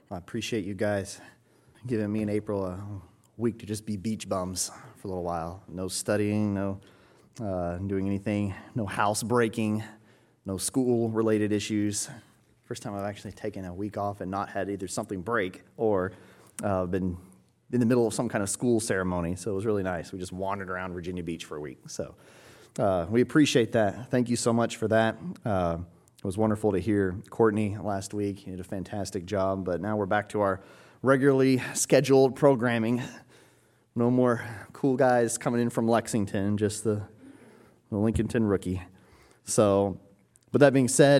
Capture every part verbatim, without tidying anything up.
I appreciate you guys giving me and April a week to just be beach bums for a little while. No studying, no uh, doing anything, no house breaking, no school-related issues. First time I've actually taken a week off and not had either something break or uh, been in the middle of some kind of school ceremony. So it was really nice. We just wandered around Virginia Beach for a week. So uh, we appreciate that. Thank you so much for that. Uh, It was wonderful to hear Courtney last week. He did a fantastic job, but now we're back to our regularly scheduled programming. No more cool guys coming in from Lexington, just the, the Lincolnton rookie. So, with that being said,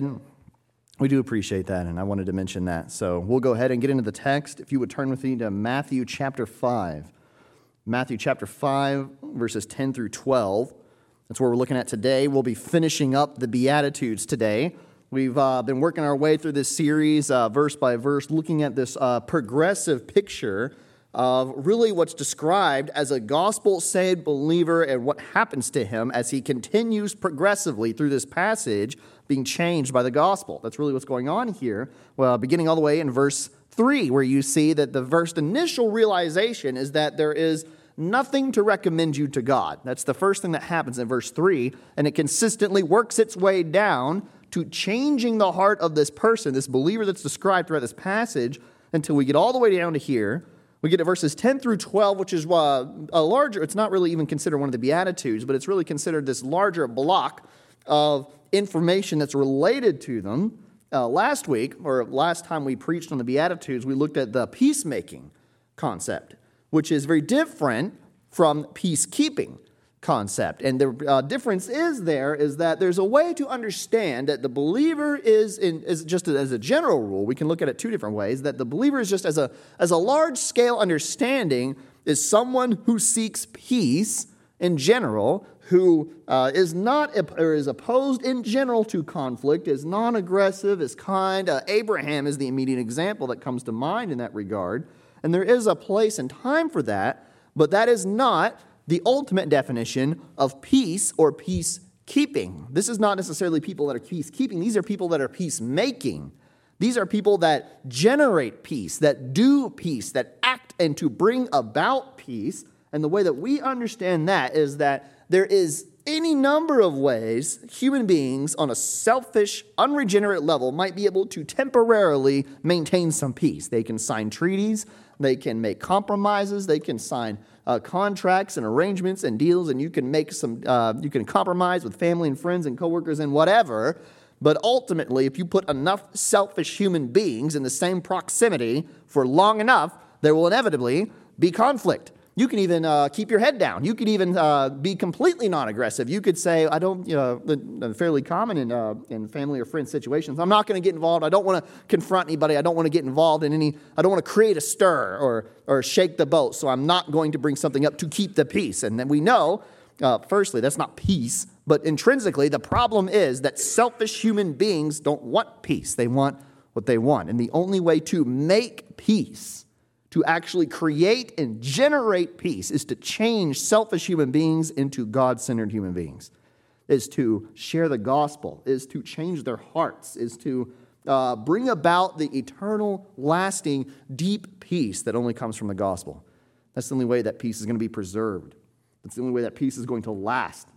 we do appreciate that, and I wanted to mention that. So we'll go ahead and get into the text. If you would turn with me to Matthew chapter five. Matthew chapter five, verses ten through twelve. That's where we're looking at today. We'll be finishing up the Beatitudes today. We've uh, been working our way through this series, uh, verse by verse, looking at this uh, progressive picture of really what's described as a gospel-saved believer and what happens to him as he continues progressively through this passage being changed by the gospel. That's really what's going on here, well, beginning all the way in verse three, where you see that the first initial realization is that there is nothing to recommend you to God. That's the first thing that happens in verse three, and it consistently works its way down to changing the heart of this person, this believer that's described throughout this passage, until we get all the way down to here. We get to verses ten through twelve, which is uh, a larger, it's not really even considered one of the Beatitudes, but it's really considered this larger block of information that's related to them. Uh, last week, or last time we preached on the Beatitudes, we looked at the peacemaking concept, which is very different from peacekeeping concept. And the uh, difference is there is that there's a way to understand that the believer is, in, is just as a general rule, we can look at it two different ways, that the believer is just as a, as a large-scale understanding is someone who seeks peace in general, who uh, is not or is opposed in general to conflict, is non-aggressive, is kind. Uh, Abraham is the immediate example that comes to mind in that regard. And there is a place and time for that, but that is not the ultimate definition of peace or peacekeeping. This is not necessarily people that are peacekeeping. These are people that are peacemaking. These are people that generate peace, that do peace, that act and to bring about peace. And the way that we understand that is that there is any number of ways human beings on a selfish, unregenerate level might be able to temporarily maintain some peace. They can sign treaties, they can make compromises, they can sign uh, contracts and arrangements and deals, and you can make some, uh, you can compromise with family and friends and coworkers and whatever. But ultimately, if you put enough selfish human beings in the same proximity for long enough, there will inevitably be conflict. You can even uh, keep your head down. You could even uh, be completely non-aggressive. You could say, I don't, you know, fairly common in uh, in family or friend situations, I'm not going to get involved. I don't want to confront anybody. I don't want to get involved in any, I don't want to create a stir or or shake the boat. So I'm not going to bring something up to keep the peace. And then we know, uh, firstly, that's not peace. But intrinsically, the problem is that selfish human beings don't want peace. They want what they want. And the only way to make peace, to actually create and generate peace, is to change selfish human beings into God-centered human beings, is to share the gospel, is to change their hearts, is to uh, bring about the eternal, lasting, deep peace that only comes from the gospel. That's the only way that peace is going to be preserved. That's the only way that peace is going to last.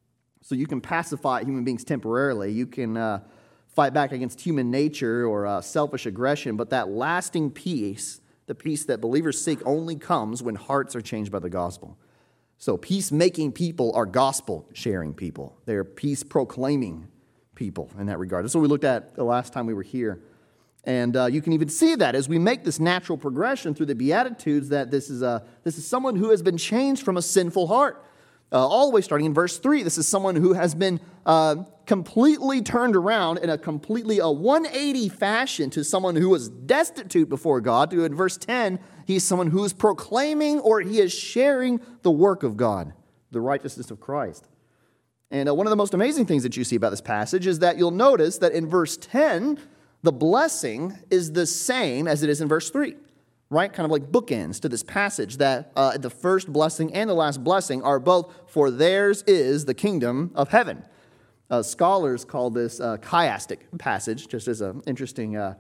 So you can pacify human beings temporarily. You can uh, fight back against human nature or uh, selfish aggression, but that lasting peace, the peace that believers seek, only comes when hearts are changed by the gospel. So peacemaking people are gospel-sharing people. They're peace-proclaiming people in that regard. That's what we looked at the last time we were here. And uh, you can even see that as we make this natural progression through the Beatitudes, that this is, a, this is someone who has been changed from a sinful heart. Uh, all the way starting in verse three, this is someone who has been uh, completely turned around in a completely a one eighty fashion to someone who was destitute before God. To in verse ten, he's someone who is proclaiming or he is sharing the work of God, the righteousness of Christ. And uh, one of the most amazing things that you see about this passage is that you'll notice that in verse ten, the blessing is the same as it is in verse three. Right? Kind of like bookends to this passage, that uh, the first blessing and the last blessing are both, for theirs is the kingdom of heaven. Uh, scholars call this a chiastic passage, just as an interesting uh,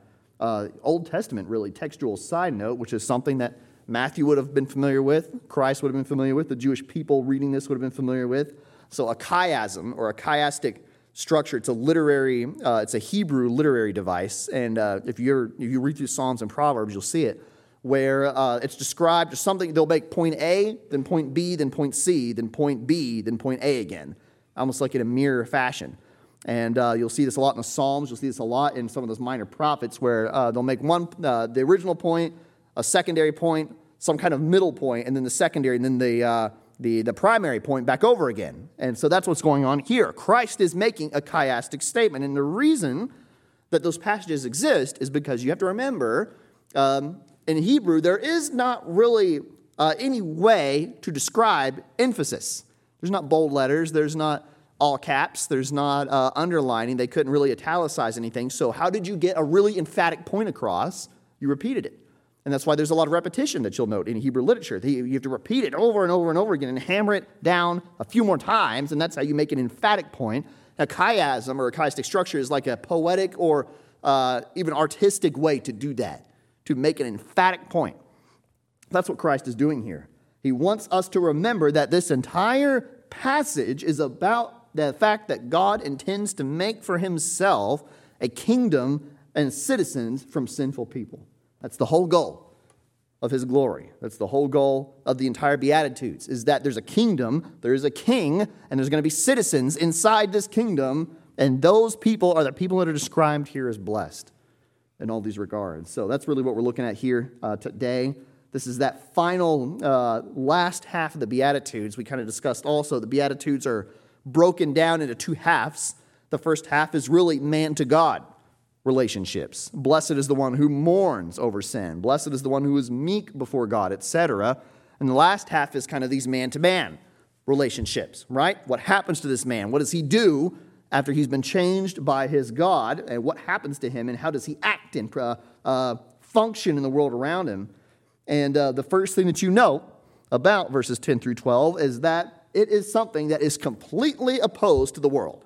Uh, Old Testament, really, textual side note, which is something that Matthew would have been familiar with, Christ would have been familiar with, the Jewish people reading this would have been familiar with. So a chiasm, or a chiastic structure, it's a literary, uh, it's a Hebrew literary device. And uh, if, you're, if you read through Psalms and Proverbs, you'll see it, where uh, it's described as something, they'll make point A, then point B, then point C, then point B, then point A again, almost like in a mirror fashion. And uh, you'll see this a lot in the Psalms. You'll see this a lot in some of those minor prophets where uh, they'll make one, uh, the original point, a secondary point, some kind of middle point, and then the secondary, and then the, uh, the, the primary point back over again. And so that's what's going on here. Christ is making a chiastic statement. And the reason that those passages exist is because you have to remember, um, in Hebrew, there is not really uh, any way to describe emphasis. There's not bold letters. There's not all caps. There's not uh, underlining. They couldn't really italicize anything. So how did you get a really emphatic point across? You repeated it. And that's why there's a lot of repetition that you'll note in Hebrew literature. You have to repeat it over and over and over again and hammer it down a few more times, and that's how you make an emphatic point. A chiasm, or a chiastic structure, is like a poetic or uh, even artistic way to do that, to make an emphatic point. That's what Christ is doing here. He wants us to remember that this entire passage is about the fact that God intends to make for himself a kingdom and citizens from sinful people. That's the whole goal of his glory. That's the whole goal of the entire Beatitudes, is that there's a kingdom, there is a king, and there's going to be citizens inside this kingdom, and those people are the people that are described here as blessed in all these regards. So that's really what we're looking at here uh, today. This is that final uh, last half of the Beatitudes. We kind of discussed also the Beatitudes are broken down into two halves. The first half is really man to God relationships. Blessed is the one who mourns over sin. Blessed is the one who is meek before God, et cetera. And the last half is kind of these man-to-man relationships, right? What happens to this man? What does he do after he's been changed by his God? And what happens to him? And how does he act and uh, uh, function in the world around him? And uh, the first thing that you know about verses ten through twelve is that it is something that is completely opposed to the world.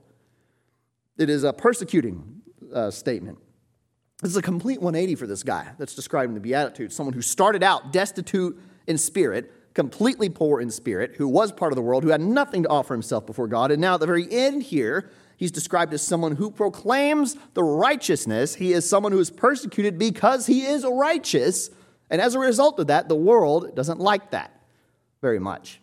It is a persecuting Uh, statement. This is a complete one eighty for this guy that's described in the Beatitudes. Someone who started out destitute in spirit, completely poor in spirit, who was part of the world, who had nothing to offer himself before God. And now at the very end here, he's described as someone who proclaims the righteousness. He is someone who is persecuted because he is righteous. And as a result of that, the world doesn't like that very much.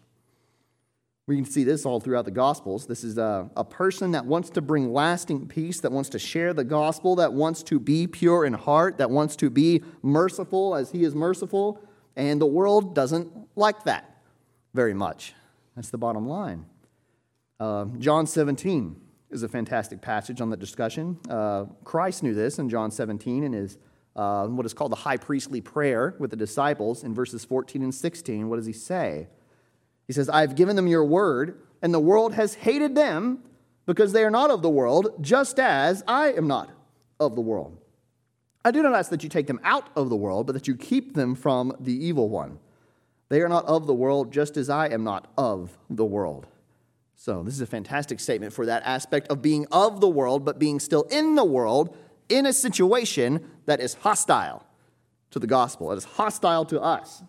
We can see this all throughout the Gospels. This is a, a person that wants to bring lasting peace, that wants to share the gospel, that wants to be pure in heart, that wants to be merciful as he is merciful, and the world doesn't like that very much. That's the bottom line. Uh, John seventeen is a fantastic passage on that discussion. Uh, Christ knew this in John seventeen in his uh, what is called the high priestly prayer with the disciples in verses fourteen and sixteen. What does he say? He says, I have given them your word, and the world has hated them because they are not of the world, just as I am not of the world. I do not ask that you take them out of the world, but that you keep them from the evil one. They are not of the world, just as I am not of the world. So this is a fantastic statement for that aspect of being of the world, but being still in the world in a situation that is hostile to the gospel. It is hostile to us.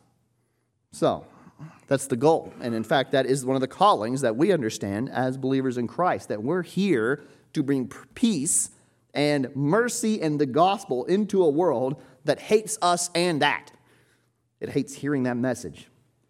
So that's the goal. And in fact, that is one of the callings that we understand as believers in Christ, that we're here to bring peace and mercy and the gospel into a world that hates us and that. It hates hearing that message.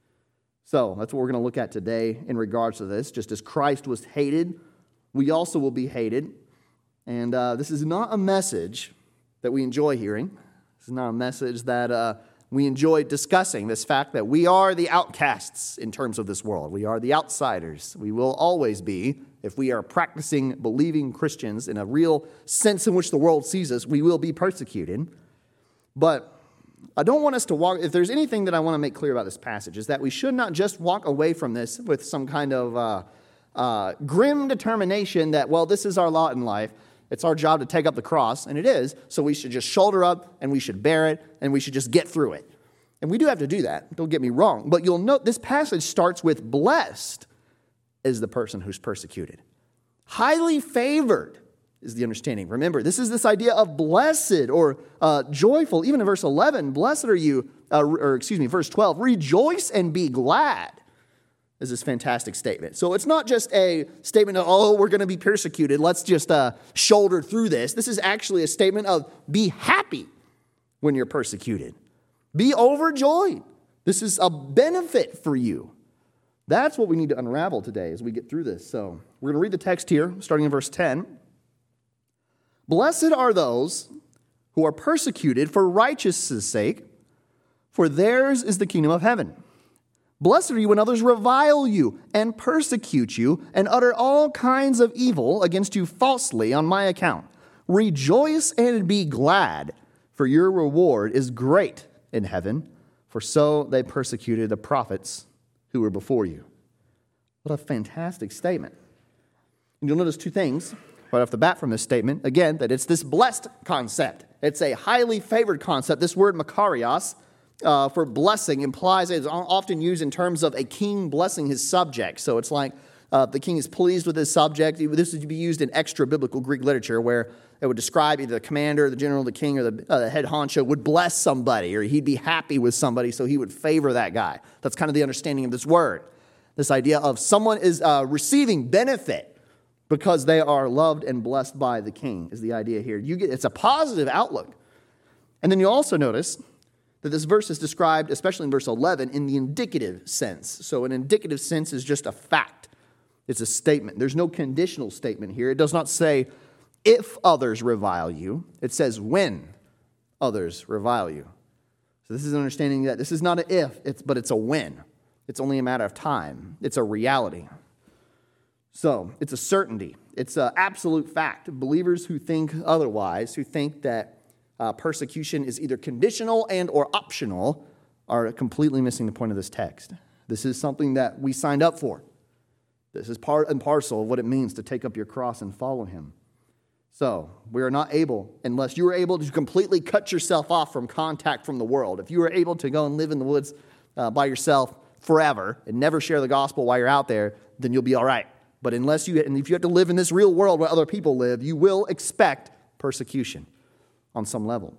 So that's what we're going to look at today in regards to this. Just as Christ was hated, we also will be hated. And uh, this is not a message that we enjoy hearing. This is not a message that uh, we enjoy discussing, this fact that we are the outcasts in terms of this world. We are the outsiders. We will always be. If we are practicing, believing Christians in a real sense in which the world sees us, we will be persecuted. But I don't want us to walk, if there's anything that I want to make clear about this passage, is that we should not just walk away from this with some kind of uh, uh, grim determination that, well, this is our lot in life. It's our job to take up the cross, and it is, so we should just shoulder up, and we should bear it, and we should just get through it. And we do have to do that, don't get me wrong. But you'll note this passage starts with, blessed is the person who's persecuted. Highly favored is the understanding. Remember, this is this idea of blessed or uh, joyful. Even in verse eleven, blessed are you, uh, or excuse me, verse twelve, rejoice and be glad is this fantastic statement. So it's not just a statement of, oh, we're going to be persecuted. Let's just uh, shoulder through this. This is actually a statement of be happy when you're persecuted. Be overjoyed. This is a benefit for you. That's what we need to unravel today as we get through this. So we're going to read the text here, starting in verse ten. Blessed are those who are persecuted for righteousness' sake, for theirs is the kingdom of heaven. Blessed are you when others revile you and persecute you and utter all kinds of evil against you falsely on my account. Rejoice and be glad, for your reward is great in heaven, for so they persecuted the prophets who were before you. What a fantastic statement. And you'll notice two things right off the bat from this statement. Again, that it's this blessed concept. It's a highly favored concept. This word makarios uh, for blessing implies it's often used in terms of a king blessing his subject. So it's like uh, the king is pleased with his subject. This would be used in extra biblical Greek literature where it would describe either the commander, the general, the king, or the, uh, the head honcho would bless somebody, or he'd be happy with somebody, so he would favor that guy. That's kind of the understanding of this word. This idea of someone is uh, receiving benefit because they are loved and blessed by the king is the idea here. You get it's a positive outlook. And then you also notice that this verse is described, especially in verse eleven, in the indicative sense. So an indicative sense is just a fact. It's a statement. There's no conditional statement here. It does not say, if others revile you. It says when others revile you. So this is an understanding that this is not an if, it's, but it's a when. It's only a matter of time. It's a reality. So it's a certainty. It's an absolute fact. Believers who think otherwise, who think that uh, persecution is either conditional and or optional, are completely missing the point of this text. This is something that we signed up for. This is part and parcel of what it means to take up your cross and follow him. So we are not able, unless you are able to completely cut yourself off from contact from the world. If you are able to go and live in the woods uh, by yourself forever and never share the gospel while you're out there, then you'll be all right. But unless you, and if you have to live in this real world where other people live, you will expect persecution on some level.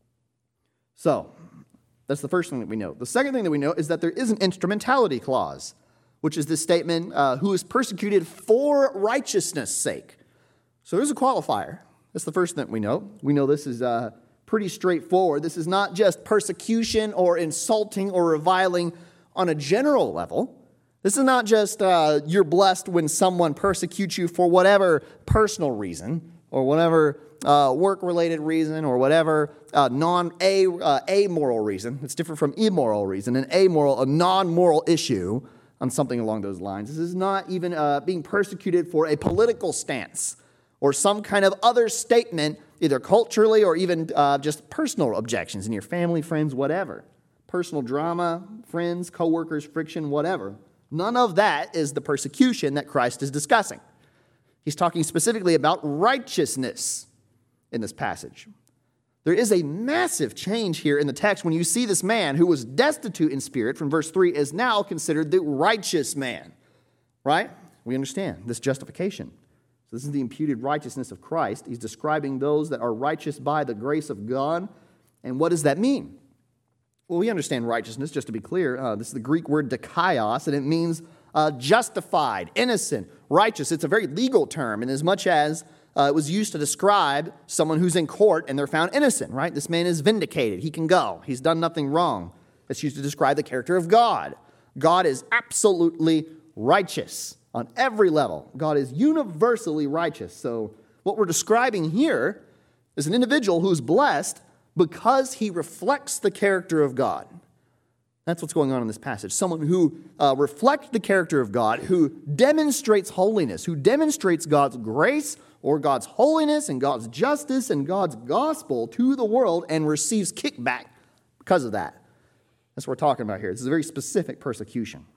So that's the first thing that we know. The second thing that we know is that there is an instrumentality clause, which is this statement, uh, who is persecuted for righteousness' sake. So there's a qualifier. That's the first thing we know. We know this is uh, pretty straightforward. This is not just persecution or insulting or reviling on a general level. This is not just uh, you're blessed when someone persecutes you for whatever personal reason or whatever uh, work-related reason or whatever uh, non-a uh, amoral reason. It's different from immoral reason. An amoral, a non-moral issue on something along those lines. This is not even uh, being persecuted for a political stance or some kind of other statement, either culturally or even uh, just personal objections in your family, friends, whatever. Personal drama, friends, coworkers, friction, whatever. None of that is the persecution that Christ is discussing. He's talking specifically about righteousness in this passage. There is a massive change here in the text when you see this man who was destitute in spirit from verse three is now considered the righteous man, right? We understand this justification. So this is the imputed righteousness of Christ. He's describing those that are righteous by the grace of God. And what does that mean? Well, we understand righteousness, just to be clear. Uh, this is the Greek word dikaios, and it means uh, justified, innocent, righteous. It's a very legal term, in as much as uh, it was used to describe someone who's in court and they're found innocent, right? This man is vindicated. He can go. He's done nothing wrong. It's used to describe the character of God. God is absolutely righteous on every level. God is universally righteous. So what we're describing here is an individual who's blessed because he reflects the character of God. That's what's going on in this passage. Someone who uh, reflects the character of God, who demonstrates holiness, who demonstrates God's grace or God's holiness and God's justice and God's gospel to the world and receives kickback because of that. That's what we're talking about here. This is a very specific persecution.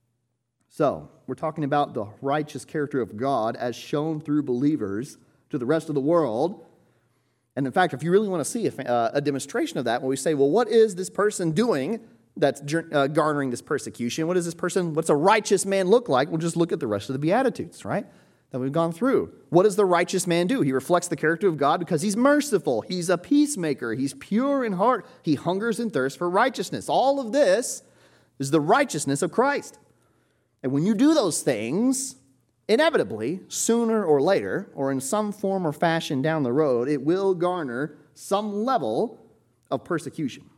So, we're talking about the righteous character of God as shown through believers to the rest of the world. And in fact, if you really want to see a, uh, a demonstration of that, when we say, well, what is this person doing that's uh, garnering this persecution? What does this person, what's a righteous man look like? We'll just look at the rest of the Beatitudes, right? that we've gone through. What does the righteous man do? He reflects the character of God because he's merciful. He's a peacemaker. He's pure in heart. He hungers and thirsts for righteousness. All of this is the righteousness of Christ. And when you do those things, inevitably, sooner or later, or in some form or fashion down the road, it will garner some level of persecution.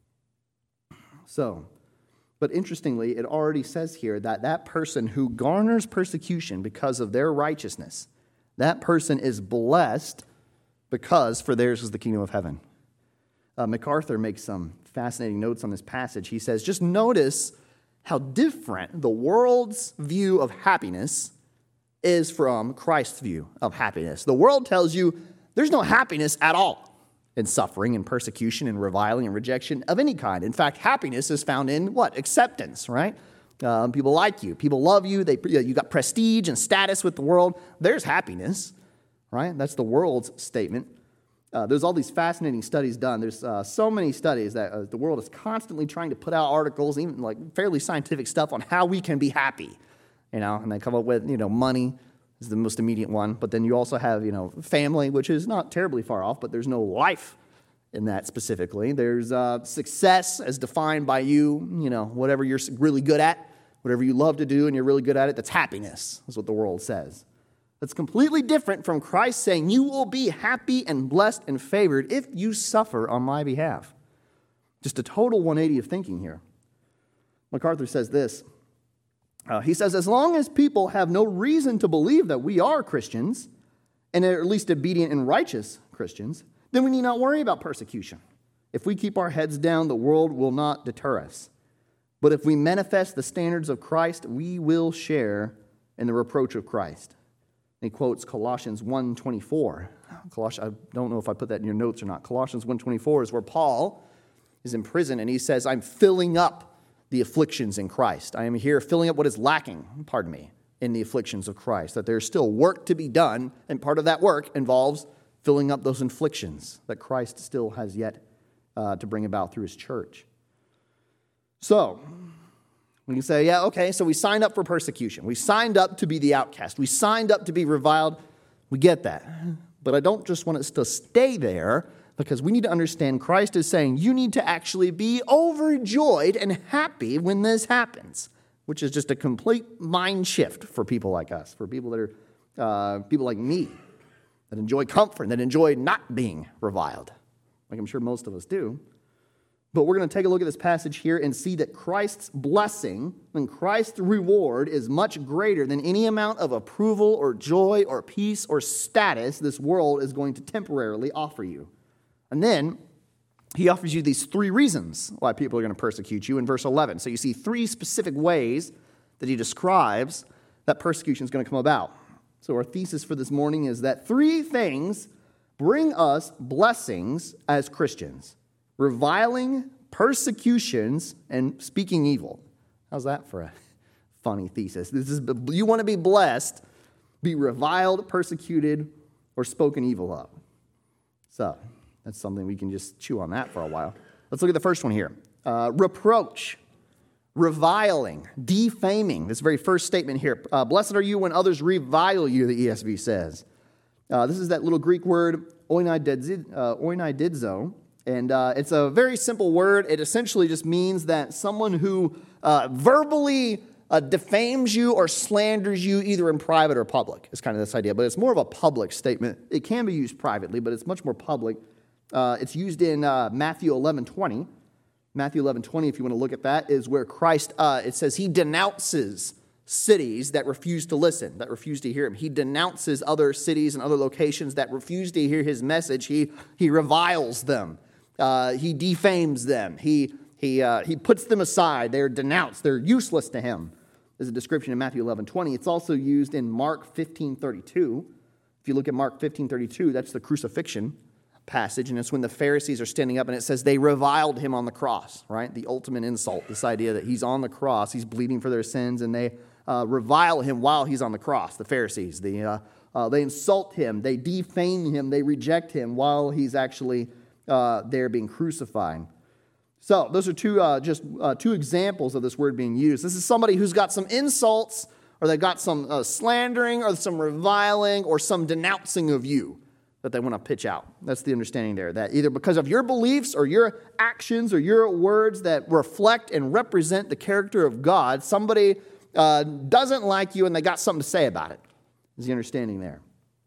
So, but interestingly, it already says here that that person who garners persecution because of their righteousness, that person is blessed because for theirs is the kingdom of heaven. Uh, MacArthur makes some fascinating notes on this passage. He says, just notice how different the world's view of happiness is from Christ's view of happiness. The world tells you there's no happiness at all in suffering and persecution and reviling and rejection of any kind. In fact, happiness is found in what? Acceptance, right? Um, people like you. People love you. They, you got prestige and status with the world. There's happiness, right? That's the world's statement. Uh, there's all these fascinating studies done. There's uh, so many studies that uh, the world is constantly trying to put out articles, even like fairly scientific stuff on how we can be happy, you know, and they come up with, you know, money is the most immediate one. But then you also have, you know, family, which is not terribly far off, but there's no life in that specifically. There's uh, success as defined by you, you know, whatever you're really good at, whatever you love to do and you're really good at it, that's happiness, is what the world says. That's completely different from Christ saying you will be happy and blessed and favored if you suffer on my behalf. Just a total one eighty of thinking here. MacArthur says this. Uh, he says, as long as people have no reason to believe that we are Christians, and are at least obedient and righteous Christians, then we need not worry about persecution. If we keep our heads down, the world will not deter us. But if we manifest the standards of Christ, we will share in the reproach of Christ. And he quotes Colossians one twenty-four. Colossians, I don't know if I put that in your notes or not. Colossians one twenty-four is where Paul is in prison, and he says, I'm filling up the afflictions in Christ. I am here filling up what is lacking, pardon me, in the afflictions of Christ. That there's still work to be done, and part of that work involves filling up those afflictions that Christ still has yet uh, to bring about through his church. So, we can say, yeah, okay, so we signed up for persecution. We signed up to be the outcast. We signed up to be reviled. We get that. But I don't just want us to stay there, because we need to understand Christ is saying you need to actually be overjoyed and happy when this happens, which is just a complete mind shift for people like us, for people that are uh, people like me, that enjoy comfort, that enjoy not being reviled, like I'm sure most of us do. But we're going to take a look at this passage here and see that Christ's blessing and Christ's reward is much greater than any amount of approval or joy or peace or status this world is going to temporarily offer you. And then he offers you these three reasons why people are going to persecute you in verse eleven. So you see three specific ways that he describes that persecution is going to come about. So our thesis for this morning is that three things bring us blessings as Christians: reviling, persecutions, and speaking evil. How's that for a funny thesis? This is, you want to be blessed, be reviled, persecuted, or spoken evil of. So that's something we can just chew on that for a while. Let's look at the first one here. Uh, reproach, reviling, defaming. This very first statement here. Uh, Blessed are you when others revile you, the E S V says. Uh, this is that little Greek word, oinaididzo. And uh, it's a very simple word. It essentially just means that someone who uh, verbally uh, defames you or slanders you either in private or public is kind of this idea. But it's more of a public statement. It can be used privately, but it's much more public. Uh, it's used in uh, Matthew eleven twenty. Matthew eleven twenty, if you want to look at that, is where Christ, uh, it says he denounces cities that refuse to listen, that refuse to hear him. He denounces other cities and other locations that refuse to hear his message. He, he reviles them. Uh, he defames them. He, he, uh, he puts them aside. They're denounced. They're useless to him. There's a description in Matthew eleven twenty. It's also used in Mark fifteen thirty-two. If you look at Mark fifteen thirty-two, that's the crucifixion passage, and it's when the Pharisees are standing up, and it says they reviled him on the cross, right? The ultimate insult, this idea that he's on the cross, he's bleeding for their sins, and they uh, revile him while he's on the cross, the Pharisees. The, uh, uh, they insult him, they defame him, they reject him while he's actually uh, there being crucified. So those are two uh, just uh, two examples of this word being used. This is somebody who's got some insults or they got some uh, slandering or some reviling or some denouncing of you that they want to pitch out. That's the understanding there, that either because of your beliefs or your actions or your words that reflect and represent the character of God, somebody uh, doesn't like you and they got something to say about it, is the understanding there.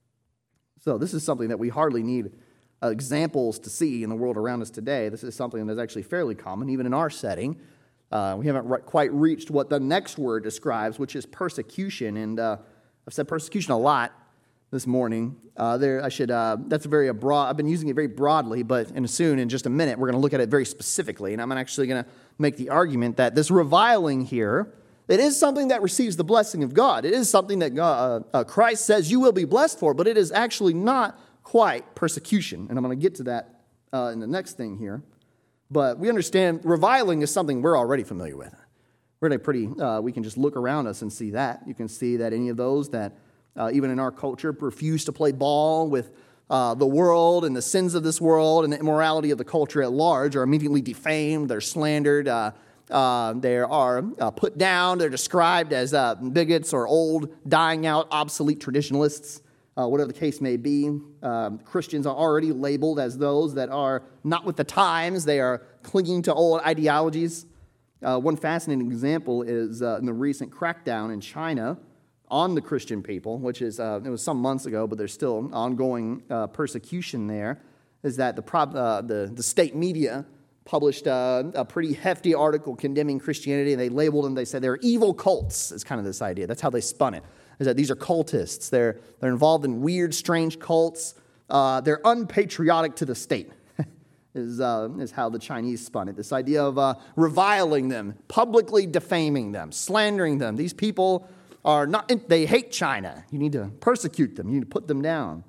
So this is something that we hardly need uh, examples to see in the world around us today. This is something that's actually fairly common, even in our setting. Uh, we haven't re- quite reached what the next word describes, which is persecution. And uh, I've said persecution a lot this morning. Uh, there, I should. Uh, that's a very broad. I've been using it very broadly, but in soon, in just a minute, we're going to look at it very specifically, and I'm actually going to make the argument that this reviling here, it is something that receives the blessing of God. It is something that God, uh, uh, Christ says you will be blessed for, but it is actually not quite persecution, and I'm going to get to that uh, in the next thing here. But we understand reviling is something we're already familiar with. We're in a pretty. Uh, we can just look around us and see that. You can see that any of those that. Uh, even in our culture, refuse to play ball with uh, the world and the sins of this world and the immorality of the culture at large are immediately defamed, they're slandered, uh, uh, they are uh, put down, they're described as uh, bigots or old, dying out, obsolete traditionalists, uh, whatever the case may be. Um, Christians are already labeled as those that are not with the times, they are clinging to old ideologies. Uh, one fascinating example is uh, in the recent crackdown in China on the Christian people, which is, uh, it was some months ago, but there's still ongoing uh, persecution there, is that the, prob- uh, the, the state media published uh, a pretty hefty article condemning Christianity, and they labeled them, they said they're evil cults, is kind of this idea. That's how they spun it, is that these are cultists. They're, they're involved in weird, strange cults. Uh, they're unpatriotic to the state, is, uh, is how the Chinese spun it. This idea of uh, reviling them, publicly defaming them, slandering them. These people are not, they hate China. You need to persecute them. You need to put them down.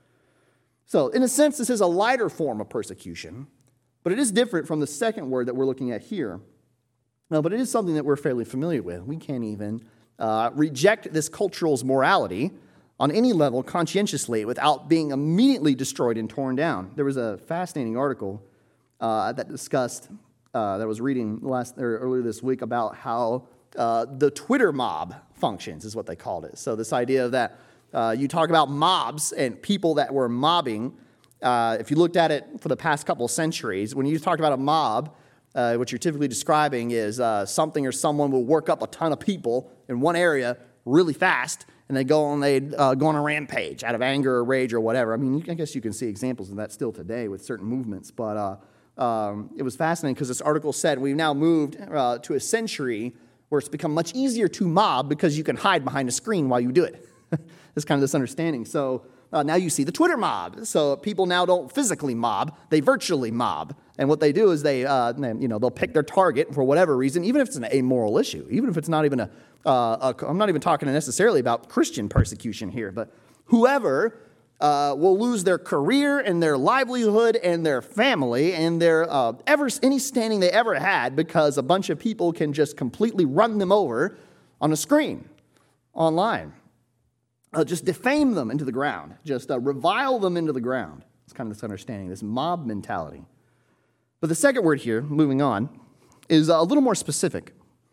So, in a sense, this is a lighter form of persecution, but it is different from the second word that we're looking at here. No, but it is something that we're fairly familiar with. We can't even uh, reject this cultural's morality on any level conscientiously without being immediately destroyed and torn down. There was a fascinating article uh, that discussed, uh, that I was reading last or earlier this week about how uh, the Twitter mob functions, is what they called it. So this idea that uh, you talk about mobs and people that were mobbing, uh, if you looked at it for the past couple of centuries, when you talk about a mob, uh, what you're typically describing is uh, something or someone will work up a ton of people in one area really fast, and they go on they uh, go on a rampage out of anger or rage or whatever. I mean, I guess you can see examples of that still today with certain movements, but uh, um, it was fascinating because this article said we've now moved uh, to a century where it's become much easier to mob because you can hide behind a screen while you do it. It's kind of this understanding. So uh, now you see the Twitter mob. So people now don't physically mob, they virtually mob. And what they do is they, uh, you know, they'll pick their target for whatever reason, even if it's an amoral issue, even if it's not even a, uh, a I'm not even talking necessarily about Christian persecution here, but whoever uh, will lose their career and their livelihood and their family and their uh, ever any standing they ever had because a bunch of people can just completely run them over on a screen online. Uh, just defame them into the ground. Just uh, revile them into the ground. It's kind of this understanding, this mob mentality. But the second word here, moving on, is a little more specific.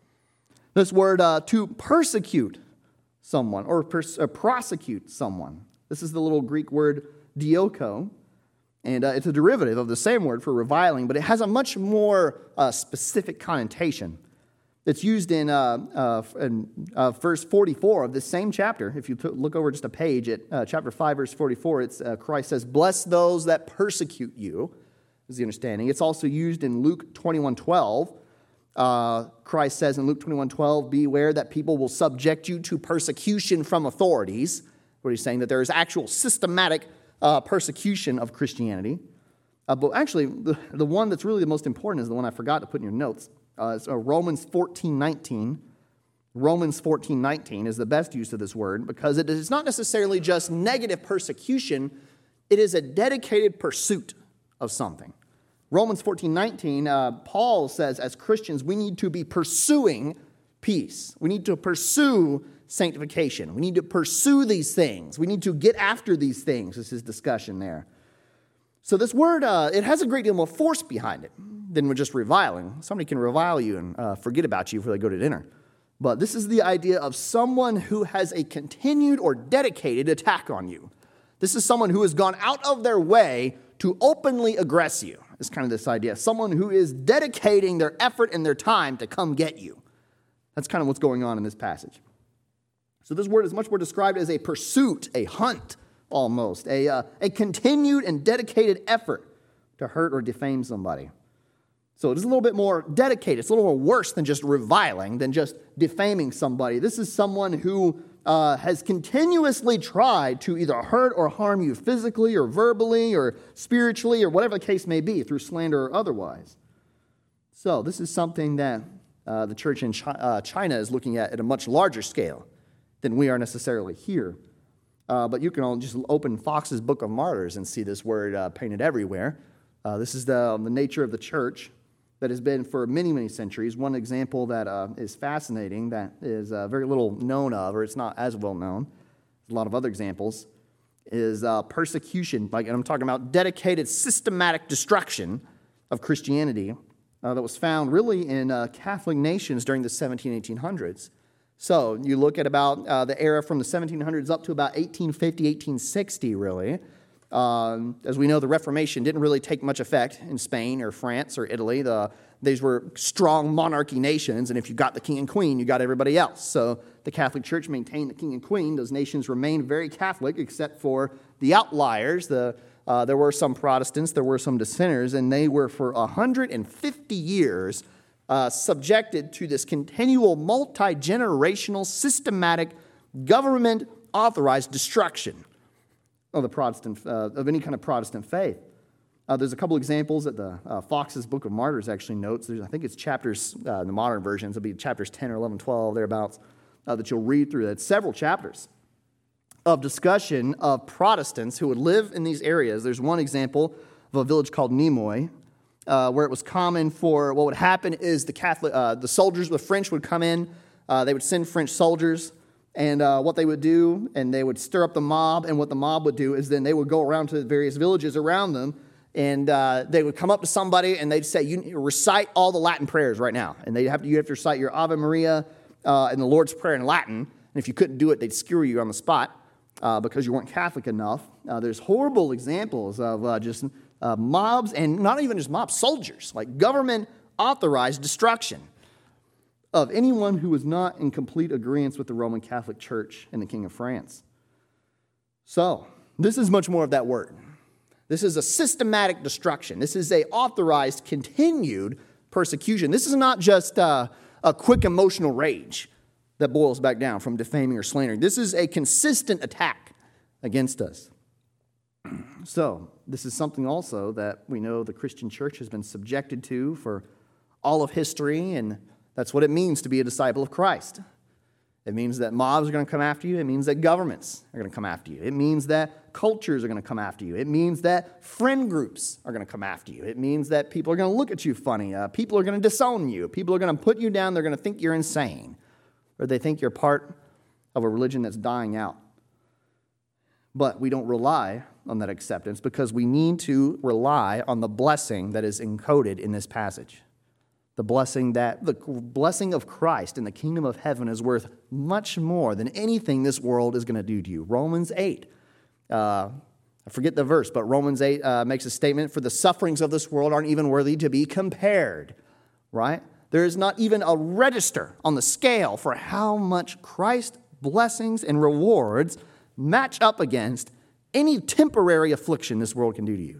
This word uh, to persecute someone or pers- uh, prosecute someone. This is the little Greek word dioko, and uh, it's a derivative of the same word for reviling, but it has a much more uh, specific connotation. It's used in, uh, uh, in uh, verse forty-four of this same chapter. If you put, look over just a page at uh, chapter five, verse forty-four, it's, uh, Christ says, "Bless those that persecute you," is the understanding. It's also used in Luke twenty-one twelve. Uh, Christ says in Luke twenty-one twelve, "Beware that people will subject you to persecution from authorities." What he's saying, that there is actual systematic uh, persecution of Christianity. Uh, but actually, the, the one that's really the most important is the one I forgot to put in your notes. Uh, it's uh, Romans fourteen nineteen. Romans fourteen nineteen is the best use of this word because it is not necessarily just negative persecution. It is a dedicated pursuit of something. Romans fourteen nineteen, uh, Paul says as Christians we need to be pursuing peace. We need to pursue sanctification. We need to pursue these things. We need to get after these things. This is discussion there. So this word, uh, it has a great deal more force behind it than with just reviling. Somebody can revile you and uh, forget about you before they go to dinner. But this is the idea of someone who has a continued or dedicated attack on you. This is someone who has gone out of their way to openly aggress you. It's kind of this idea. Someone who is dedicating their effort and their time to come get you. That's kind of what's going on in this passage. So this word is much more described as a pursuit, a hunt almost, a, uh, a continued and dedicated effort to hurt or defame somebody. So it is a little bit more dedicated. It's a little more worse than just reviling, than just defaming somebody. This is someone who uh, has continuously tried to either hurt or harm you physically or verbally or spiritually or whatever the case may be, through slander or otherwise. So this is something that uh, the church in China, uh, China is looking at at a much larger scale than we are necessarily here. Uh, but you can all just open Fox's Book of Martyrs and see this word uh, painted everywhere. Uh, this is the, the nature of the church that has been for many, many centuries. One example that uh, is fascinating, that is uh, very little known of, or it's not as well known, a lot of other examples, is uh, persecution. Like, and I'm talking about dedicated, systematic destruction of Christianity uh, that was found really in uh, Catholic nations during the seventeen, eighteen hundreds. So you look at about uh, the era from the seventeen hundreds up to about eighteen fifty, eighteen sixty, really. Um, as we know, the Reformation didn't really take much effect in Spain or France or Italy. The, these were strong monarchy nations, and if you got the king and queen, you got everybody else. So the Catholic Church maintained the king and queen. Those nations remained very Catholic, except for the outliers. The, uh, there were some Protestants, there were some dissenters, and they were for one hundred fifty years uh, subjected to this continual multi-generational, systematic, government-authorized destruction of the Protestant, uh, of any kind of Protestant faith. Uh, there's a couple examples that the uh, Fox's Book of Martyrs actually notes. There's, I think it's chapters, uh, in the modern versions, it'll be chapters ten or eleven, twelve, thereabouts, uh, that you'll read through. That's several chapters of discussion of Protestants who would live in these areas. There's one example of a village called Nimoy, uh, where it was common for, what would happen is the Catholic, uh, the soldiers, the French would come in, uh, they would send French soldiers. And uh, what they would do, and they would stir up the mob, and what the mob would do is then they would go around to the various villages around them, and uh, they would come up to somebody, and they'd say, you recite all the Latin prayers right now. And they have to, you have to recite your Ave Maria uh, and the Lord's Prayer in Latin. And if you couldn't do it, they'd skewer you on the spot uh, because you weren't Catholic enough. Uh, there's horrible examples of uh, just uh, mobs, and not even just mobs, soldiers, like government-authorized destruction of anyone who was not in complete agreement with the Roman Catholic Church and the King of France. So, this is much more of that word. This is a systematic destruction. This is a authorized, continued persecution. This is not just uh, a quick emotional rage that boils back down from defaming or slandering. This is a consistent attack against us. So, this is something also that we know the Christian church has been subjected to for all of history, and that's what it means to be a disciple of Christ. It means that mobs are going to come after you. It means that governments are going to come after you. It means that cultures are going to come after you. It means that friend groups are going to come after you. It means that people are going to look at you funny. Uh, people are going to disown you. People are going to put you down. They're going to think you're insane, or they think you're part of a religion that's dying out. But we don't rely on that acceptance because we need to rely on the blessing that is encoded in this passage. The blessing that the blessing of Christ in the kingdom of heaven is worth much more than anything this world is going to do to you. Romans eight, uh, I forget the verse, but Romans eight uh, makes a statement, for the sufferings of this world aren't even worthy to be compared, right? There is not even a register on the scale for how much Christ's blessings and rewards match up against any temporary affliction this world can do to you.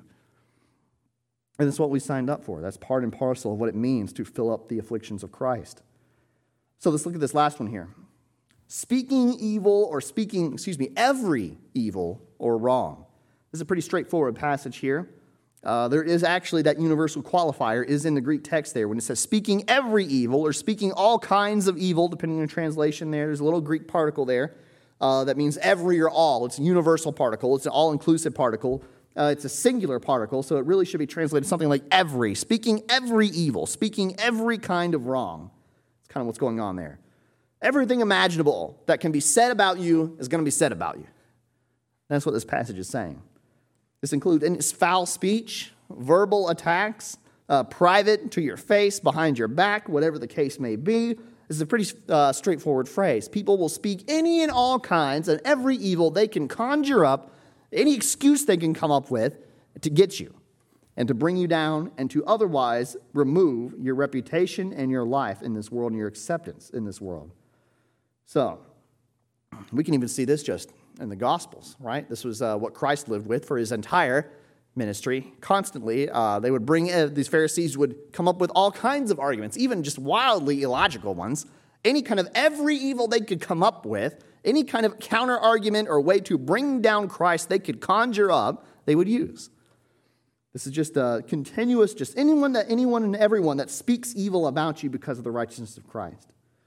And that's what we signed up for. That's part and parcel of what it means to fill up the afflictions of Christ. So let's look at this last one here. Speaking evil or speaking, excuse me, every evil or wrong. This is a pretty straightforward passage here. Uh, there is actually that universal qualifier is in the Greek text there when it says speaking every evil or speaking all kinds of evil, depending on the translation there. There's a little Greek particle there uh, that means every or all. It's a universal particle. It's an all-inclusive particle. Uh, it's a singular particle, so it really should be translated something like every, speaking every evil, speaking every kind of wrong. It's kind of what's going on there. Everything imaginable that can be said about you is going to be said about you. That's what this passage is saying. This includes foul speech, verbal attacks, uh, private to your face, behind your back, whatever the case may be. This is a pretty uh, straightforward phrase. People will speak any and all kinds and every evil they can conjure up, any excuse they can come up with to get you and to bring you down and to otherwise remove your reputation and your life in this world and your acceptance in this world. So, we can even see this just in the Gospels, right? This was uh, what Christ lived with for his entire ministry. Constantly, uh, they would bring, uh, these Pharisees would come up with all kinds of arguments, even just wildly illogical ones. Any kind of every evil they could come up with, any kind of counter argument or way to bring down Christ they could conjure up, they would use. This is just a continuous, just anyone that anyone and everyone that speaks evil about you because of the righteousness of Christ.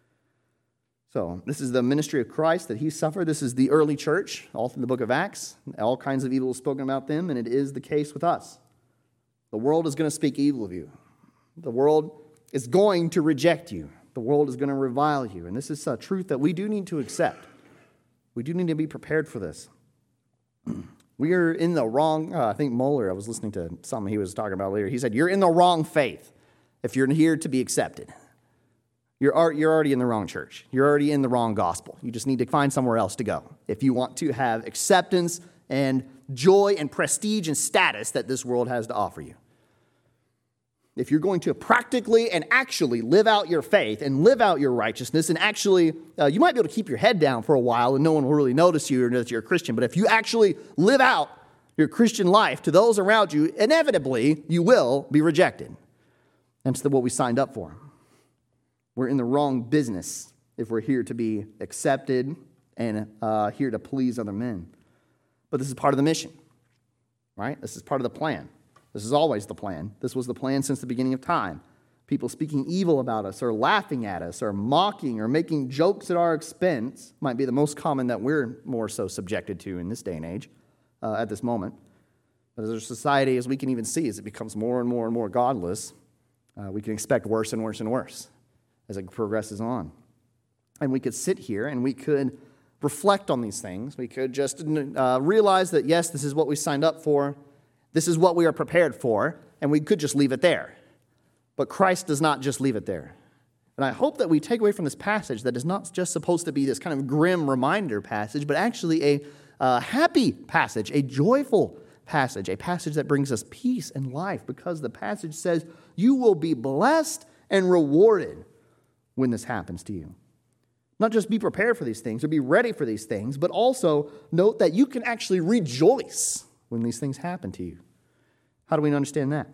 So this is the ministry of Christ that he suffered. This is the early church, all through the book of Acts. All kinds of evil is spoken about them, and it is the case with us. The world is going to speak evil of you. The world is going to reject you. The world is going to revile you. And this is a truth that we do need to accept. We do need to be prepared for this. We are in the wrong, uh, I think Moeller, I was listening to something he was talking about later. He said, you're in the wrong faith if you're here to be accepted. You're, you're already in the wrong church. You're already in the wrong gospel. You just need to find somewhere else to go if you want to have acceptance and joy and prestige and status that this world has to offer you. If you're going to practically and actually live out your faith and live out your righteousness and actually, uh, you might be able to keep your head down for a while and no one will really notice you or know that you're a Christian. But if you actually live out your Christian life to those around you, inevitably you will be rejected. That's what we signed up for. We're in the wrong business if we're here to be accepted and uh, here to please other men. But this is part of the mission, right? This is part of the plan. This is always the plan. This was the plan since the beginning of time. People speaking evil about us or laughing at us or mocking or making jokes at our expense might be the most common that we're more so subjected to in this day and age uh, at this moment. But as a society, as we can even see, as it becomes more and more and more godless, uh, we can expect worse and worse and worse as it progresses on. And we could sit here and we could reflect on these things. We could just uh, realize that, yes, this is what we signed up for. This is what we are prepared for. And we could just leave it there. But Christ does not just leave it there. And I hope that we take away from this passage that is not just supposed to be this kind of grim reminder passage, but actually a uh, happy passage, a joyful passage, a passage that brings us peace and life, because the passage says you will be blessed and rewarded when this happens to you. Not just be prepared for these things or be ready for these things, but also note that you can actually rejoice when these things happen to you. How do we understand that?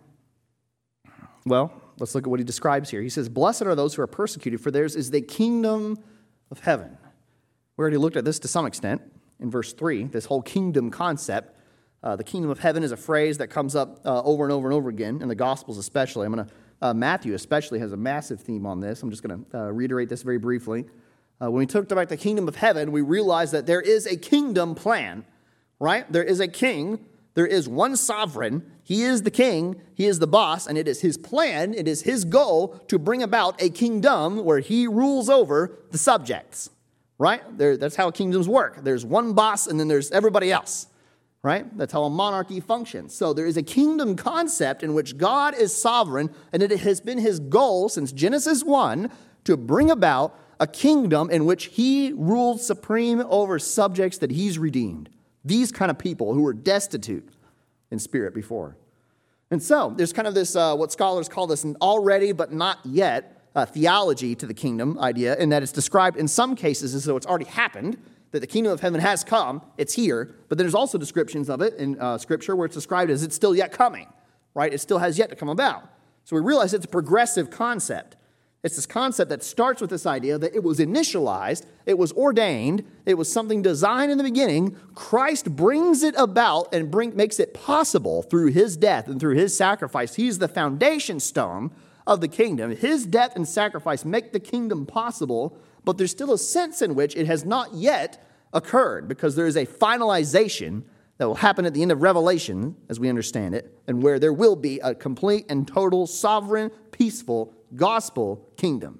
Well, let's look at what he describes here. He says, blessed are those who are persecuted, for theirs is the kingdom of heaven. We already looked at this to some extent in verse three, this whole kingdom concept. Uh, the kingdom of heaven is a phrase that comes up uh, over and over and over again, in the Gospels especially. I'm going to Uh, Matthew especially has a massive theme on this. I'm just going to uh, reiterate this very briefly. Uh, when we talked about the kingdom of heaven, we realized that there is a kingdom plan, right? There is a king. There is one sovereign. He is the king. He is the boss, and it is his plan. It is his goal to bring about a kingdom where he rules over the subjects, right? There, that's how kingdoms work. There's one boss, and then there's everybody else. Right? That's how a monarchy functions. So there is a kingdom concept in which God is sovereign, and it has been his goal since Genesis one to bring about a kingdom in which he rules supreme over subjects that he's redeemed. These kind of people who were destitute in spirit before. And so there's kind of this, uh, what scholars call this an already but not yet uh, theology to the kingdom idea, in that it's described in some cases as though it's already happened, that the kingdom of heaven has come, it's here, but there's also descriptions of it in uh, Scripture where it's described as it's still yet coming, right? It still has yet to come about. So we realize it's a progressive concept. It's this concept that starts with this idea that it was initialized, it was ordained, it was something designed in the beginning. Christ brings it about and bring, makes it possible through his death and through his sacrifice. He's the foundation stone of the kingdom. His death and sacrifice make the kingdom possible, but there's still a sense in which it has not yet occurred, because there is a finalization that will happen at the end of Revelation, as we understand it, and where there will be a complete and total, sovereign, peaceful gospel kingdom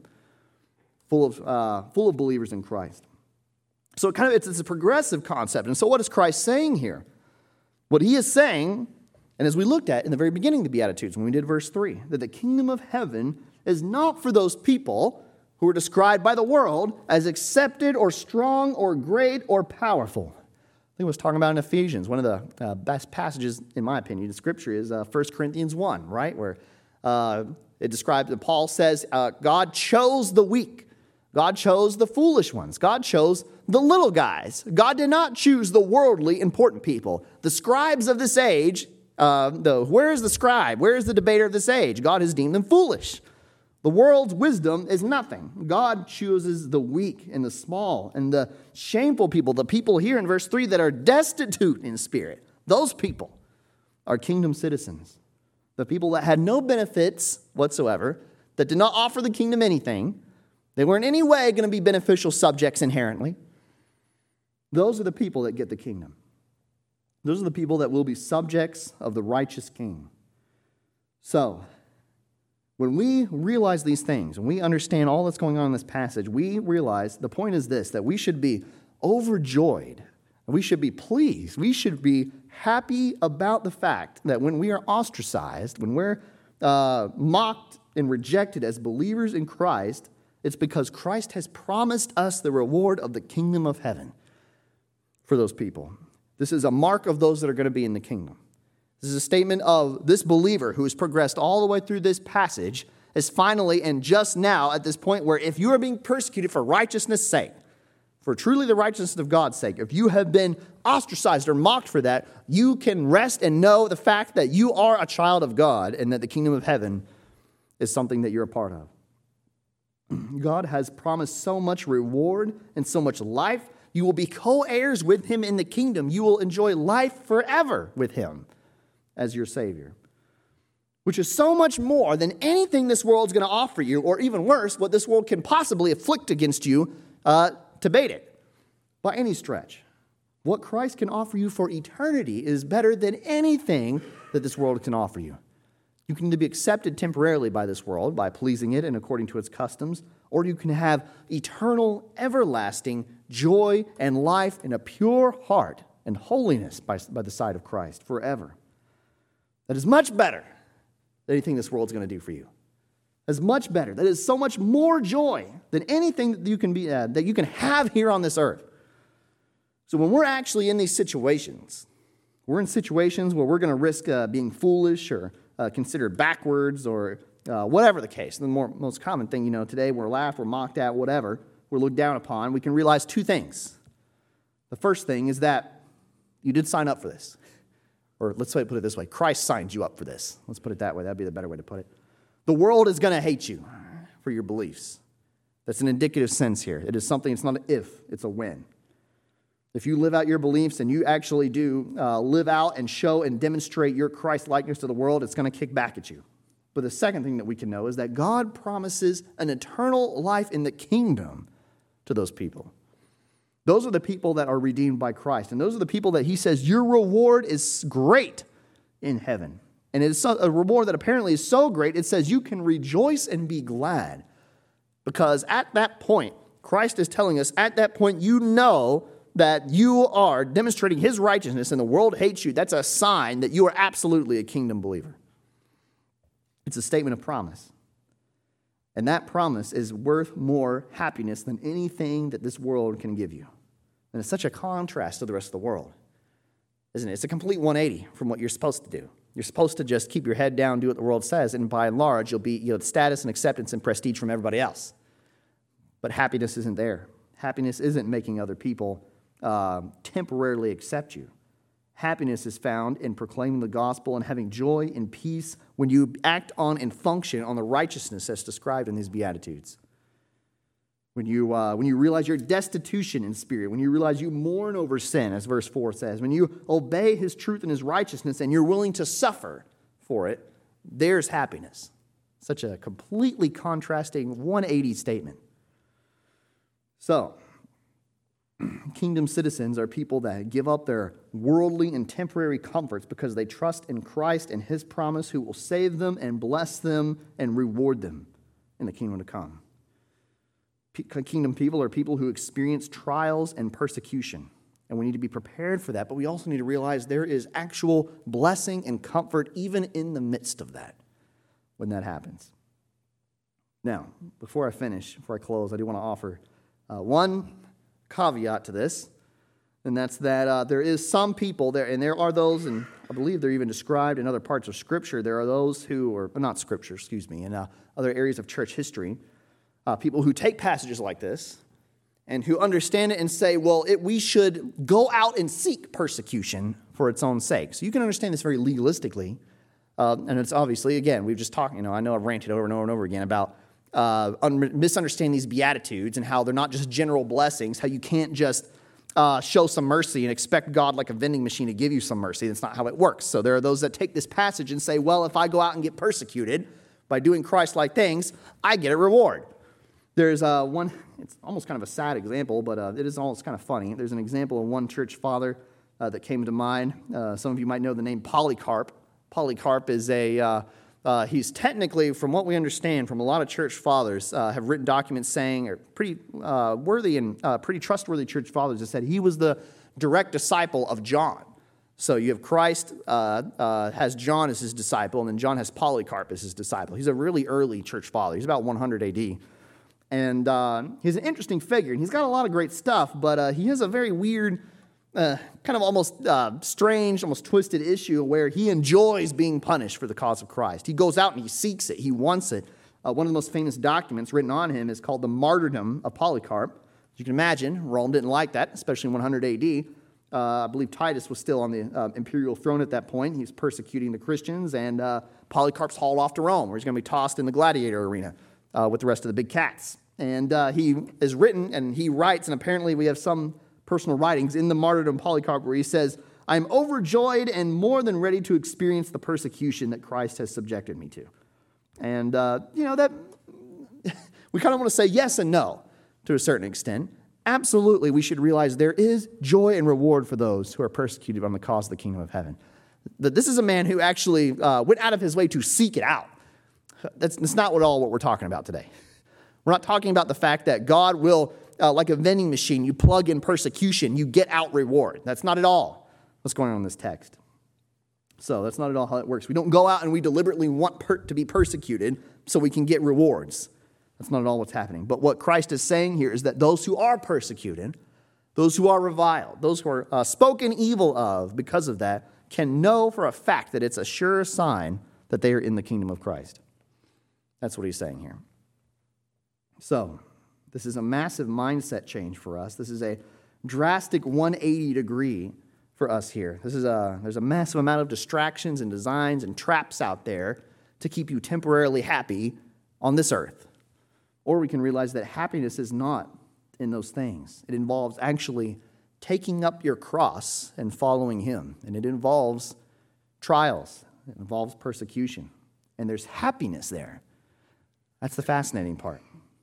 full of uh, full of believers in Christ. So it kind of it's, it's a progressive concept. And so what is Christ saying here? What he is saying, and as we looked at in the very beginning of the Beatitudes, when we did verse three, that the kingdom of heaven is not for those people who are described by the world as accepted or strong or great or powerful. I think I was talking about in Ephesians. One of the uh, best passages, in my opinion, in Scripture is uh, First Corinthians one, right? Where uh, it describes, that Paul says, uh, God chose the weak. God chose the foolish ones. God chose the little guys. God did not choose the worldly important people. The scribes of this age, uh, the, where is the scribe? Where is the debater of this age? God has deemed them foolish. The world's wisdom is nothing. God chooses the weak and the small and the shameful people, the people here in verse three that are destitute in spirit. Those people are kingdom citizens. The people that had no benefits whatsoever, that did not offer the kingdom anything. They weren't in any way going to be beneficial subjects inherently. Those are the people that get the kingdom. Those are the people that will be subjects of the righteous king. So, when we realize these things, and we understand all that's going on in this passage, we realize the point is this, that we should be overjoyed. We should be pleased. We should be happy about the fact that when we are ostracized, when we're uh, mocked and rejected as believers in Christ, it's because Christ has promised us the reward of the kingdom of heaven for those people. This is a mark of those that are going to be in the kingdom. This is a statement of this believer who has progressed all the way through this passage is finally and just now at this point where if you are being persecuted for righteousness' sake, for truly the righteousness of God's sake, if you have been ostracized or mocked for that, you can rest and know the fact that you are a child of God and that the kingdom of heaven is something that you're a part of. God has promised so much reward and so much life. You will be co-heirs with him in the kingdom. You will enjoy life forever with him as your Savior, which is so much more than anything this world's going to offer you, or even worse, what this world can possibly afflict against you uh, to bait it by any stretch. What Christ can offer you for eternity is better than anything that this world can offer you. You can either be accepted temporarily by this world, by pleasing it and according to its customs, or you can have eternal, everlasting joy and life in a pure heart and holiness by, by the side of Christ forever. That is much better than anything this world's going to do for you. That is much better. That is so much more joy than anything that you can be uh, that you can have here on this earth. So when we're actually in these situations, we're in situations where we're going to risk uh, being foolish or uh, considered backwards or uh, whatever the case. The more, most common thing, you know, today we're laughed, we're mocked at, whatever. We're looked down upon. We can realize two things. The first thing is that you did sign up for this. Or let's put it this way, Christ signed you up for this. Let's put it that way. That'd be the better way to put it. The world is going to hate you for your beliefs. That's an indicative sense here. It is something, it's not an if, it's a when. If you live out your beliefs and you actually do uh, live out and show and demonstrate your Christ-likeness to the world, it's going to kick back at you. But the second thing that we can know is that God promises an eternal life in the kingdom to those people. Those are the people that are redeemed by Christ. And those are the people that he says, your reward is great in heaven. And it is a reward that apparently is so great, it says you can rejoice and be glad. Because at that point, Christ is telling us, at that point, you know that you are demonstrating his righteousness and the world hates you. That's a sign that you are absolutely a kingdom believer. It's a statement of promise. And that promise is worth more happiness than anything that this world can give you. And it's such a contrast to the rest of the world, isn't it? It's a complete one eighty from what you're supposed to do. You're supposed to just keep your head down, do what the world says, and by and large, you'll be you'll have status and acceptance and prestige from everybody else. But happiness isn't there. Happiness isn't making other people uh, temporarily accept you. Happiness is found in proclaiming the gospel and having joy and peace when you act on and function on the righteousness that's described in these Beatitudes. When you, uh, when you realize your destitution in spirit, when you realize you mourn over sin, as verse four says, when you obey his truth and his righteousness and you're willing to suffer for it, there's happiness. Such a completely contrasting one eighty statement. So, kingdom citizens are people that give up their worldly and temporary comforts because they trust in Christ and his promise who will save them and bless them and reward them in the kingdom to come. Kingdom people are people who experience trials and persecution, and we need to be prepared for that, but we also need to realize there is actual blessing and comfort even in the midst of that when that happens. Now, before I finish, before I close, I do want to offer uh, one caveat to this, and that's that uh, there is some people there, and there are those, and I believe they're even described in other parts of Scripture, there are those who, or not Scripture, excuse me, in uh, other areas of church history, uh, people who take passages like this and who understand it and say, well, it, we should go out and seek persecution for its own sake. So you can understand this very legalistically, uh, and it's obviously, again, we've just talked, you know, I know I've ranted over and over and over again about uh, un- misunderstanding these Beatitudes and how they're not just general blessings, how you can't just Uh, show some mercy and expect God like a vending machine to give you some mercy. That's not how it works. So there are those that take this passage and say, well, if I go out and get persecuted by doing Christ-like things, I get a reward. There's uh, one, it's almost kind of a sad example, but uh, it is almost kind of funny. There's an example of one church father uh, that came to mind. Uh, some of you might know the name Polycarp. Polycarp is a, uh, uh, he's technically, from what we understand from a lot of church fathers, uh, have written documents saying, or pretty uh, worthy and uh, pretty trustworthy church fathers have said he was the direct disciple of John. So you have Christ uh, uh, has John as his disciple, and then John has Polycarp as his disciple. He's a really early church father. He's about one hundred A D. And uh, he's an interesting figure, and he's got a lot of great stuff, but uh, he has a very weird, Uh, kind of almost uh, strange, almost twisted issue where he enjoys being punished for the cause of Christ. He goes out and he seeks it. He wants it. Uh, one of the most famous documents written on him is called the Martyrdom of Polycarp. As you can imagine, Rome didn't like that, especially in one hundred A D. Uh, I believe Titus was still on the uh, imperial throne at that point. He was persecuting the Christians, and uh, Polycarp's hauled off to Rome, where he's going to be tossed in the gladiator arena uh, with the rest of the big cats. And uh, he is written, and he writes, and apparently we have some personal writings in the Martyrdom of Polycarp where he says, I am overjoyed and more than ready to experience the persecution that Christ has subjected me to. And, uh, you know, that we kind of want to say yes and no to a certain extent. Absolutely, we should realize there is joy and reward for those who are persecuted on the cause of the kingdom of heaven. That this is a man who actually uh, went out of his way to seek it out. That's, that's not what all what we're talking about today. We're not talking about the fact that God will, uh, like a vending machine, you plug in persecution, you get out reward. That's not at all what's going on in this text. So that's not at all how it works. We don't go out and we deliberately want per- to be persecuted so we can get rewards. That's not at all what's happening. But what Christ is saying here is that those who are persecuted, those who are reviled, those who are uh, spoken evil of because of that, can know for a fact that it's a sure sign that they are in the kingdom of Christ. That's what he's saying here. So, this is a massive mindset change for us. This is a drastic one hundred eighty degree for us here. This is a, there's a massive amount of distractions and designs and traps out there to keep you temporarily happy on this earth. Or we can realize that happiness is not in those things. It involves actually taking up your cross and following him. And it involves trials. It involves persecution. And there's happiness there. That's the fascinating part.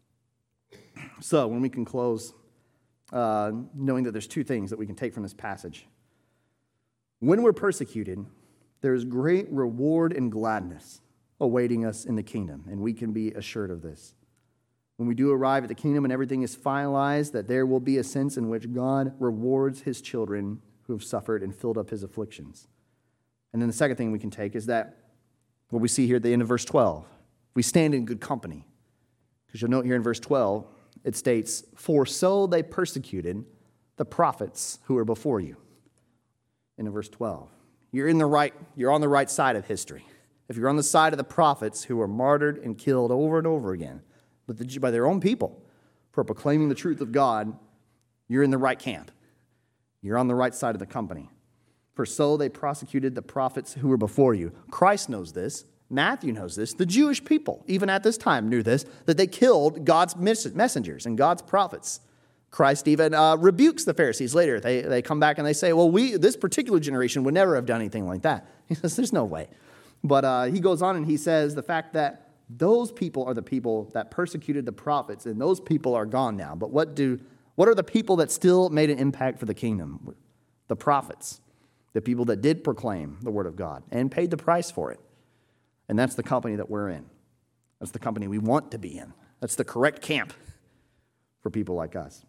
So when we can close, uh, knowing that there's two things that we can take from this passage. When we're persecuted, there is great reward and gladness awaiting us in the kingdom, and we can be assured of this. When we do arrive at the kingdom and everything is finalized, that there will be a sense in which God rewards his children who have suffered and filled up his afflictions. And then the second thing we can take is that what we see here at the end of verse twelve, we stand in good company. Because you'll note here in verse twelve, it states, for so they persecuted the prophets who were before you. In verse twelve, you're in the right, you're on the right side of history. If you're on the side of the prophets who were martyred and killed over and over again by their own people for proclaiming the truth of God, you're in the right camp. You're on the right side of the company. For so they prosecuted the prophets who were before you. Christ knows this. Matthew knows this. The Jewish people, even at this time, knew this, that they killed God's messengers and God's prophets. Christ even uh, rebukes the Pharisees later. They, they come back and they say, well, we this particular generation would never have done anything like that. He says, there's no way. But uh, he goes on and he says the fact that those people are the people that persecuted the prophets, and those people are gone now. But what do what are the people that still made an impact for the kingdom? The prophets, the people that did proclaim the word of God and paid the price for it. And that's the company that we're in. That's the company we want to be in. That's the correct camp for people like us.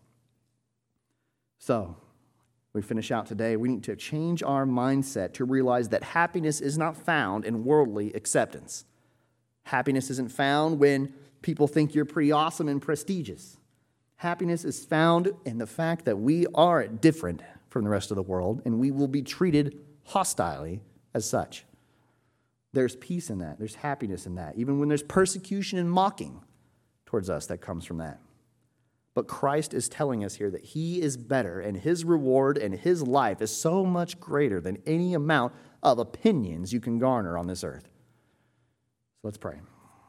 So, we finish out today. We need to change our mindset to realize that happiness is not found in worldly acceptance. Happiness isn't found when people think you're pretty awesome and prestigious. Happiness is found in the fact that we are different from the rest of the world, and we will be treated hostilely as such. There's peace in that. There's happiness in that, even when there's persecution and mocking towards us that comes from that. But Christ is telling us here that he is better, and his reward and his life is so much greater than any amount of opinions you can garner on this earth. So let's pray.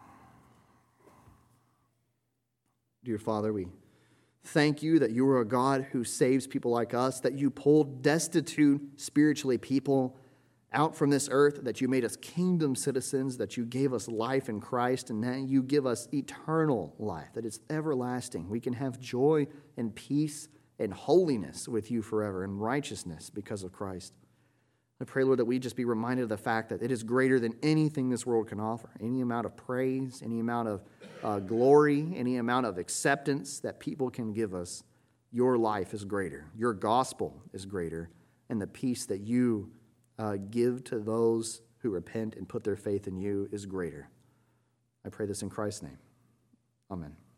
Dear Father, we thank you that you are a God who saves people like us, that you pulled destitute spiritually people out from this earth, that you made us kingdom citizens, that you gave us life in Christ, and that you give us eternal life, that it's everlasting. We can have joy and peace and holiness with you forever and righteousness because of Christ. I pray, Lord, that we just be reminded of the fact that it is greater than anything this world can offer. Any amount of praise, any amount of uh, glory, any amount of acceptance that people can give us, your life is greater. Your gospel is greater. And the peace that you uh, give to those who repent and put their faith in you is greater. I pray this in Christ's name. Amen.